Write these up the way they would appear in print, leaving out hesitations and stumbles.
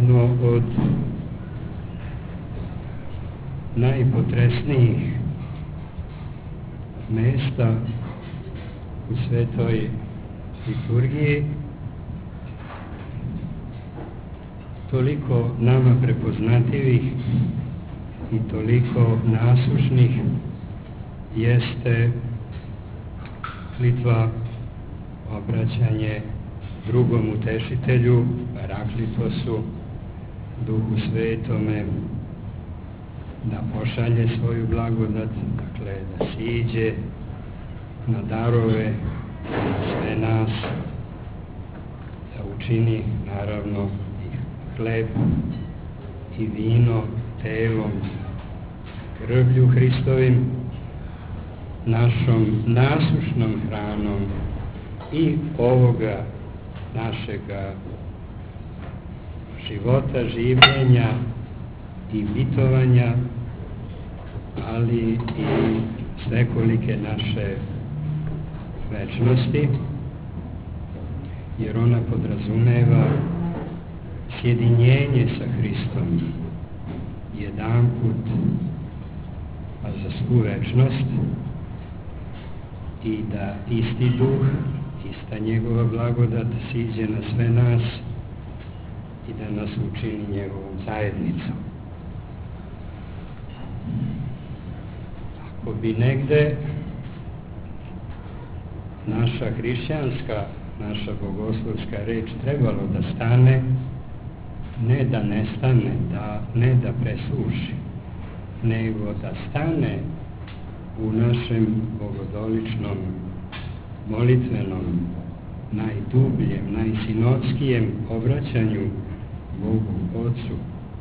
jedno od najpotresnijih mesta u svetoj liturgiji, toliko nama prepoznatljivih i toliko nasušnih, jeste molitva, obraćanje drugom utešitelju, Paraklitosu, Duhu Svetome, da pošalje svoju blagodat, dakle da siđe na darove, na sve nas, da učini naravno i hleb i vino telom, krvlju Hristovim, našom nasušnom hranom i ovoga našega života, življenja i bitovanja, ali i svekolike naše večnosti, jer ona podrazumeva sjedinjenje sa Hristom jedanput, a za svu večnost, i da isti duh, ista njegova blagodat siđe na sve nas i da nas učini njegovom zajednicom. Ako bi negde naša hrišćanska, naša bogoslovska reč trebalo da stane, ne da nestane, ne da presuši, nego da stane u našem bogodoličnom, molitvenom, najdubljem, najsinodskijem obraćanju Bogu Otcu,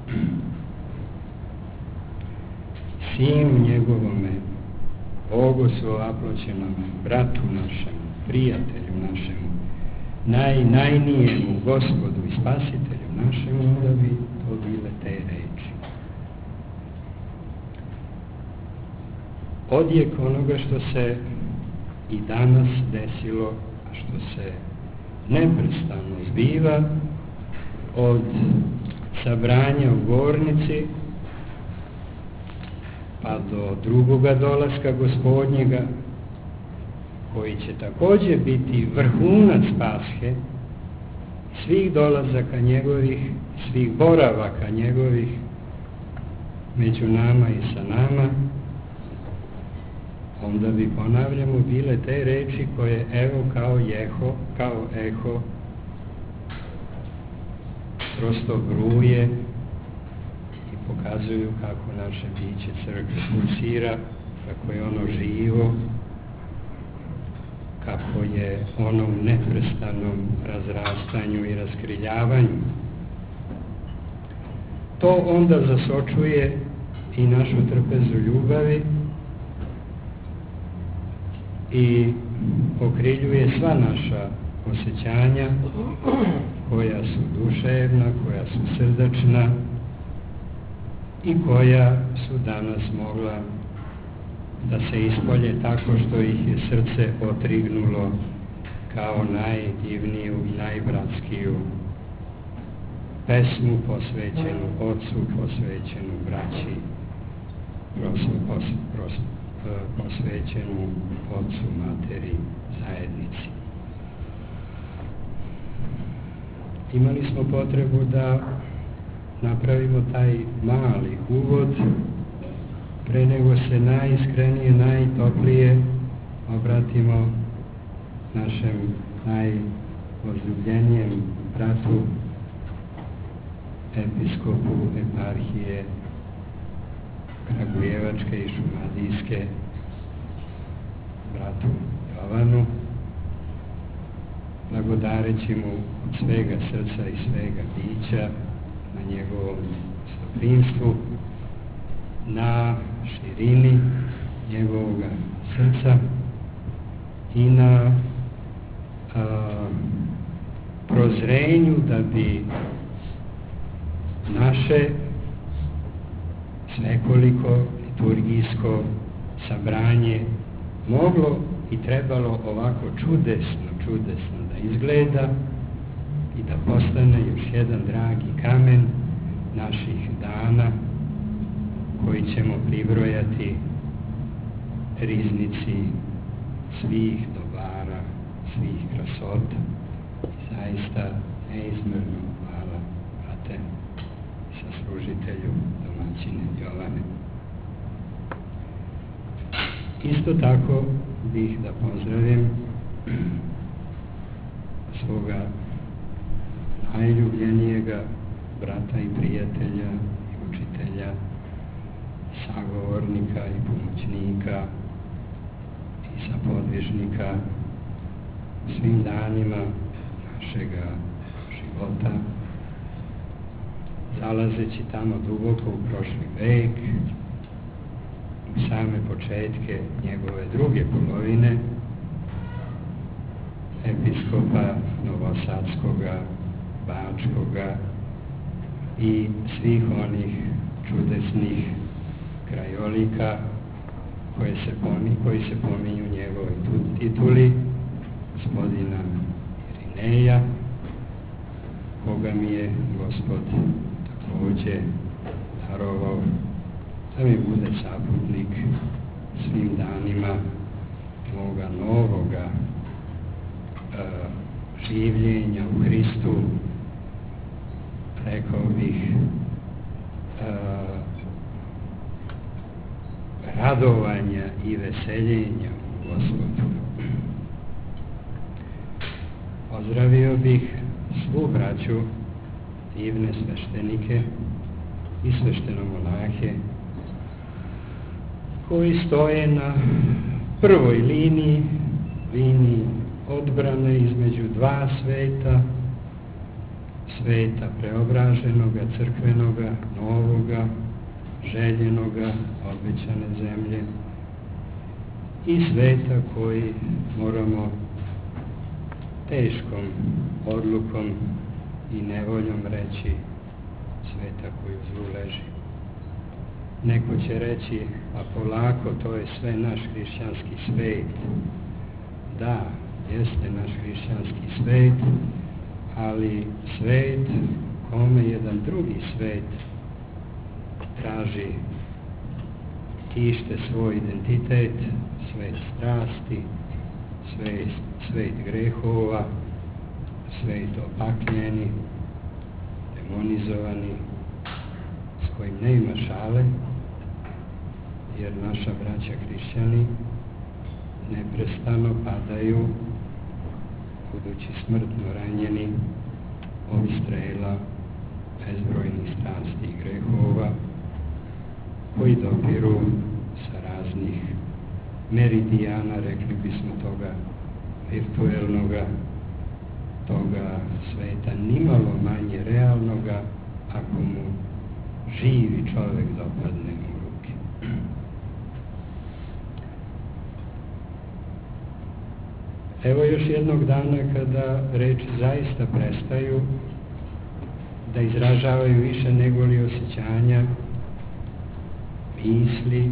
Sinu njegovome, Bogu svoaploćenome, bratu našemu, prijatelju našemu, najnijemu Gospodu i Spasitelju našemu, da bi to bile te reči. Odjek onoga što se i danas desilo, a što se neprestano zbiva od sabranja u gornici pa do drugoga dolaska Gospodnjega, koji će također biti vrhunac Pashe, svih dolazaka njegovih, svih boravaka njegovih među nama i sa nama, onda bi, ponavljamo, bile te reči koje, evo, kao eho prosto gruje i pokazuju kako naše biće crkve pulsira, kako je ono živo, kako je ono u neprestanom razrastanju i raskrivljavanju. To onda zasočuje i našu trpezu ljubavi i okriljuje sva naša osjećanja, koja su duševna, koja su srdačna i koja su danas mogla da se ispolje tako što ih je srce otrignulo kao najdivniju i najbratskiju pesmu posvećenu Otcu, posvećenu braći, posvećenu Otcu, Materi, zajednici. Imali smo potrebu da napravimo taj mali uvod pre nego se najiskrenije, najtoplije obratimo našem najvozljubljenijem bratu, episkopu eparhije Kragujevačke i Šumadijske, bratu Jovanu, blagodareći mu od svega srca i svega bića na njegovom stoprinstvu, na širini njegovog srca i na prozrenju da bi naše svekoliko liturgijsko sabranje moglo i trebalo ovako čudesno da izgleda i da postane još jedan dragi kamen naših dana koji ćemo pribrojati riznici svih dobara, svih krasota. I zaista neizmjerno hvala, brate, saslužitelju, domaćine Jovane. Isto tako bih da pozdravim svoga najljubljenijega brata i prijatelja i učitelja, sagovornika i pomoćnika i sapodvižnika svim danima našega života, zalazeći tamo duboko u prošli vek, u same početke njegove druge polovine, episkopa Novosadskoga, Bačkoga i svih onih čudesnih krajolika koji se pominju u njegovoj tituli, gospodina Irineja, koga mi je Gospod takođe darovao da mi bude saputnik svim danima moga novoga življenja u Hristu, rekao bih radovanja i veseljenja u Gospodu. Pozdravio bih svu braću, divne sveštenike i sveštenomonahe koji stoje na prvoj liniji odbrane između dva sveta, sveta preobraženoga, crkvenoga, novoga, željenoga, obećane zemlje i sveta koji moramo teškom odlukom i nevoljom reći sveta koju zlu leži. Neko će reći, a polako, to je sve naš hrišćanski svet. Da, jeste naš hrišćanski svet, ali svet kome jedan drugi svet traži, tište svoj identitet, svet strasti, svet grehova, svet opakljeni, demonizovani, s kojim ne ima šale, jer naša braća hrišćani neprestano padaju, budući smrtno ranjeni od strela bezbrojnih strasti i grehova, koji dopiru sa raznih meridijana, rekli bismo toga virtuelnoga, toga sveta nimalo manje realnoga, ako mu živi čovek dopadne u ruke. Evo još jednog dana kada reči zaista prestaju da izražavaju više nego li osjećanja, misli,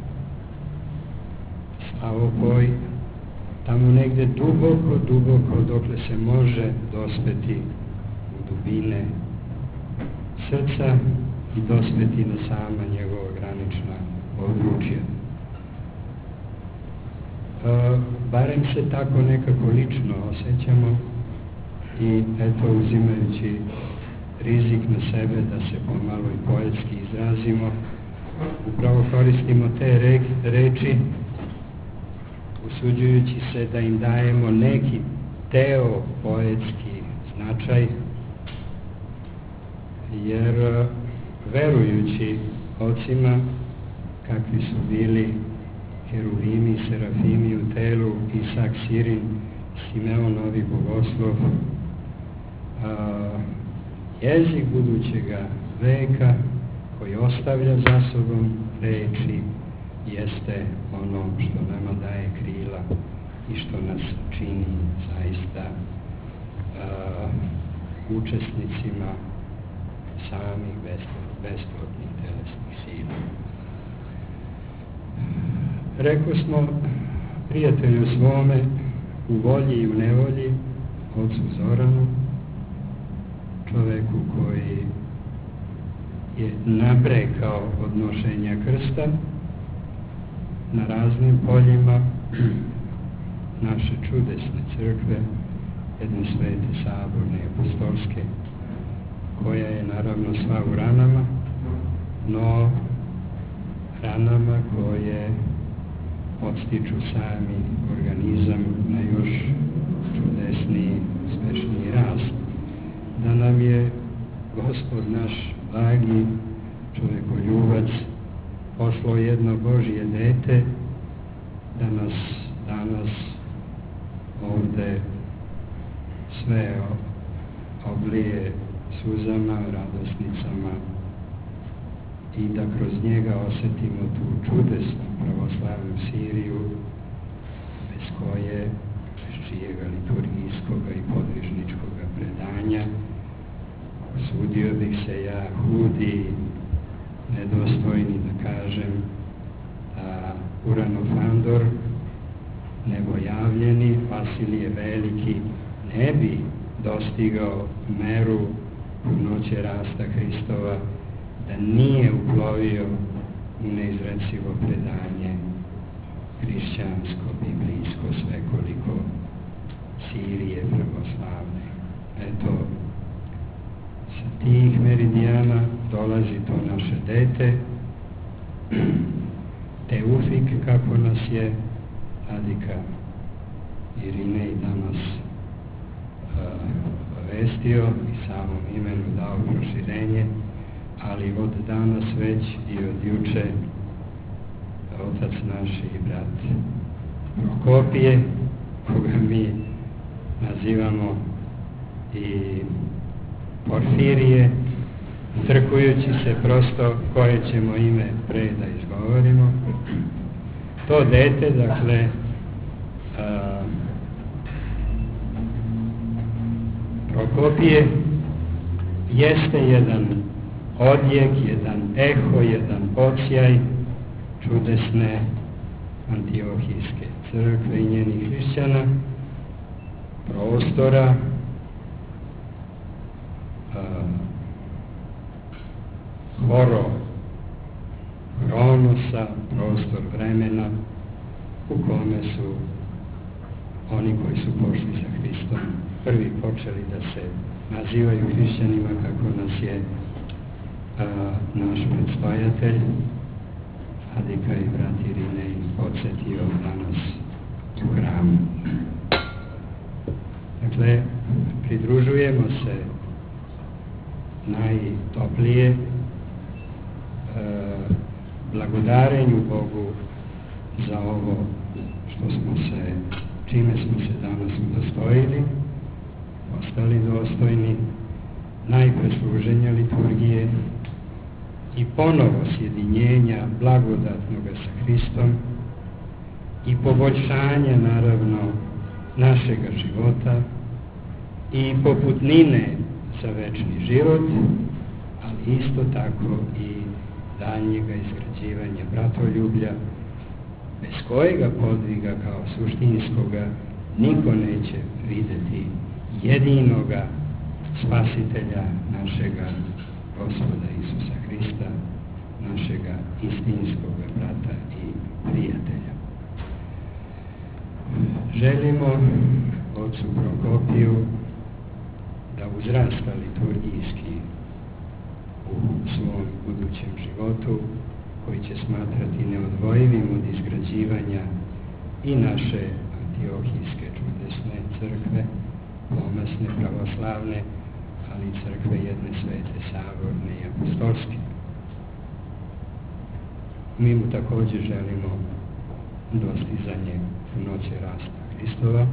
slavopoj, tamo negde duboko, duboko, dokle se može dospeti u dubine srca i dospeti na sama njegova granična područja. Barem se tako nekako lično osjećamo i eto, uzimajući rizik na sebe da se pomalo i poetski izrazimo, upravo koristimo te reči usuđujući se da im dajemo neki teopoetski značaj, jer verujući ocima kakvi su bili Heruvimi i Serafimi u telu, Isak Sirin, Simeon Novi Bogoslov, jezik budućega veka koji ostavlja za sobom reči jeste ono što nama daje krila i što nas čini zaista učesnicima samih besplodnih telesnih sila. Rekao smo prijatelju svome u volji i u nevolji, ocu Zoranu, čoveku koji je nabrekao od nošenja krsta na raznim poljima naše čudesne crkve, jedne svete, saborne, apostolske, koja je naravno sva u ranama, no ranama koje podstiču sami organizam na još čudesniji, uspešniji rast. Da nam je Gospod naš blagi čovekoljubac poslao jedno Božje dete da nas danas ovde sve oblije suzama, radosnicama i da kroz njega osjetimo tu čudesnu pravoslavnu Siriju bez koje, bez čijega liturgijskoga i podvižničkoga predanja usudio bih se ja hudi, nedostojni da kažem, da Uranofandor, nebojavljeni Vasilije Veliki, ne bi dostigao meru punoće rasta Hristova da nije uplovio u neizrecivo predanje hrišćansko, biblijsko, svekoliko Sirije pravoslavne. Eto, sa tih meridijana dolazi to naše dete, Teufik, kako nas je vladika Irinej danas obavestio i samom imenu dao proširenje, ali od danas već i od juče otac naš i brat Prokopije, koga mi nazivamo i Porfirije, trkujući se prosto koje ćemo ime pre da izgovorimo. To dete, dakle, Prokopije, jeste jedan odjek, jedan eho, jedan odsjaj čudesne Antiohijske crkve i njenih hrišćana, prostora, Hronosa, prostor vremena u kome su oni koji su pošli za Hristom prvi počeli da se nazivaju hrišćanima, kako nas je naš predstojatelj, vladika i brat Irinej, podsjetio danas u hramu. Dakle, pridružujemo se najtoplije blagodarenju Bogu za ovo čime smo se danas udostojili, ostali dostojni najpresluženja liturgije i ponovo sjedinjenja blagodatnoga sa Hristom i poboljšanja, naravno, našega života i poputnine za večni život, ali isto tako i daljnjega izgrađivanja bratoljublja, bez kojega podviga kao suštinskoga niko neće videti jedinoga spasitelja našega Gospoda Isusa Hrista, našega istinskoga brata i prijatelja. Želimo ocu Prokopiju da uzrasta liturgijski u svom budućem životu, koji će smatrati neodvojivim od izgrađivanja i naše Antiohijske čudesne crkve, pomasne, pravoslavne, ali i crkve jedne svete, saborne i apostolske. Mi mu također želimo dostizanje punoće rasta Hristova.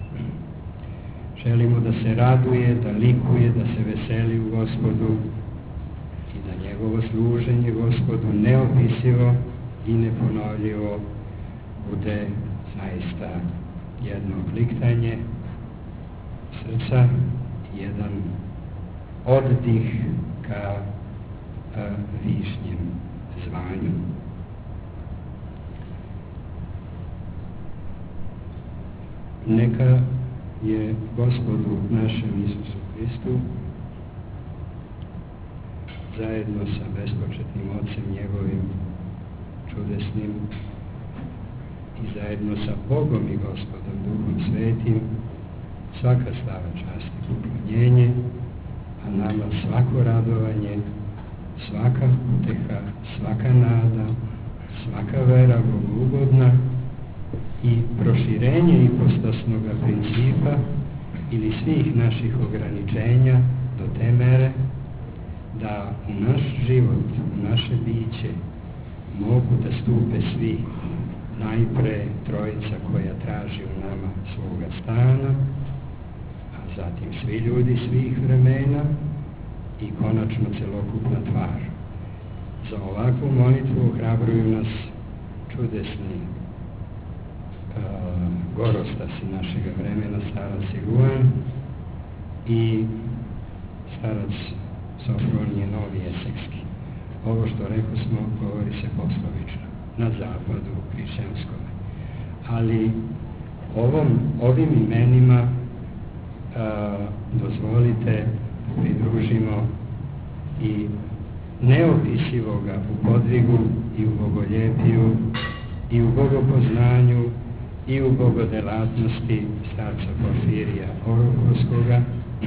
Želimo da se raduje, da likuje, da se veseli u Gospodu i da njegovo služenje Gospodu neopisivo i neponovljivo bude zaista jedno kliktanje srca, jedan oddih ka višnjem zvanju. Neka je Gospodu našem Isusu Hristu zajedno sa bespočetnim Ocem njegovim čudesnim i zajedno sa Bogom i Gospodom Duhom Svetim, svaka slava, čast i poklonjenje, a nama svako radovanje, svaka uteha, svaka nada, svaka vera bogugodna i proširenje ipostasnog principa ili svih naših ograničenja do te mere da u naš život, u naše biće mogu da stupe svi, najpre trojica koja traži u nama svoga stana, a zatim svi ljudi svih vremena i konačno celokupna tvar. Za ovakvu molitvu ohrabruju nas čudesni gorostasi našega vremena, starac Siluan i starac Sofronije Novi Esekski. Ovo što rekao smo, govori se poslovično na zapadu hrišćanskom. Ali ovim imenima dozvolite da pridružimo i neopisivoga u podvigu i u bogoljepiju i u bogopoznanju i u bogodelatnosti starca Porfirija Orohovskoga,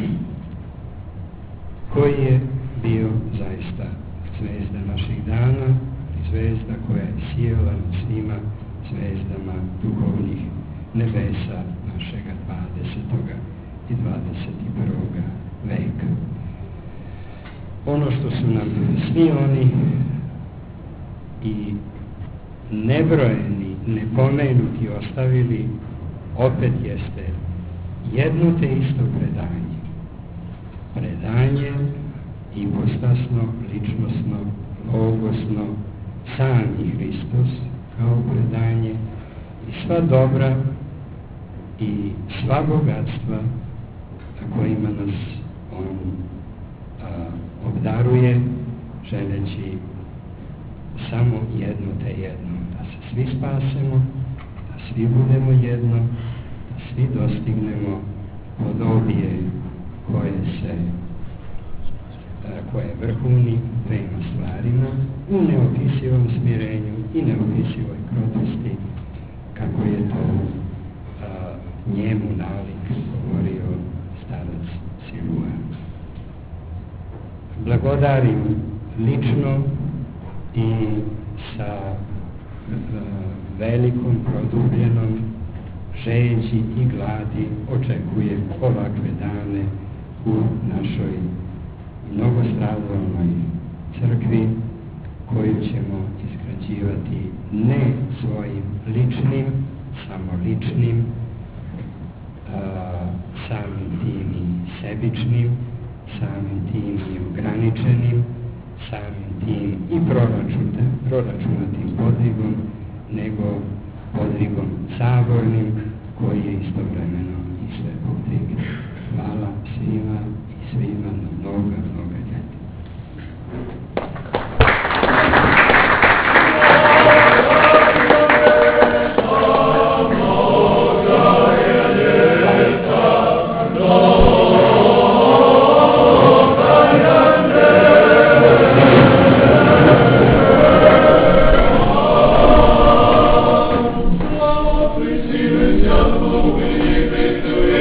koji je bio zaista zvezda naših dana i zvezda koja je sijala nad svima zvezdama duhovnih nebesa našega 20. i 21. veka. Ono što su nam svi oni i nebrojeni, nepomenuti ostavili, opet jeste jedno te isto predanje. Predanje ipostasno, ličnosno, logosno, sami Hristos kao predanje i sva dobra i sva bogatstva kojima nas on obdaruje, želeći samo jedno te jedno, da se svi spasemo, da svi budemo jedno, da svi dostignemo podobije koje vrhuni dvema stvarima u neopisivom smirenju i neopisivoj krotosti, kako je to njemu nalik govorio starac Siluan. Blagodarim lično i sa velikom produbljenom žeđi i gladi očekujem ovakve dane u našoj mnogostradalnoj crkvi, koju ćemo izgrađivati ne svojim ličnim, samo ličnim, samim tim i sebičnim, samim tim i ograničenim, samim tim i proračunatim podvigom, nego podvigom sabornim